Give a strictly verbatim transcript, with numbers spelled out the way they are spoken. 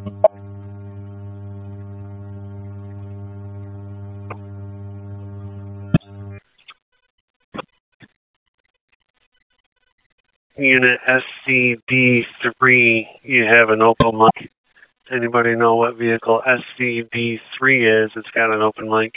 Unit S C D three, you have an open mic. Anybody know what vehicle S C D three is? It's got an open mic.